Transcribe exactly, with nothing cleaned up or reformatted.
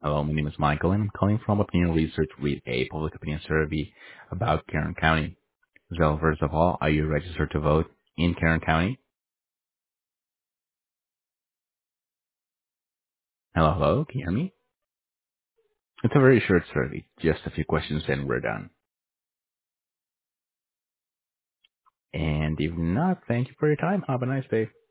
Hello, my name is Michael, and I'm calling from Opinion Research with a public opinion survey about Kern County. So, first of all, are you registered to vote in Kern County? Hello, hello, can you hear me? It's a very short survey, just a few questions, and we're done. And if not, thank you for your time. Have a nice day.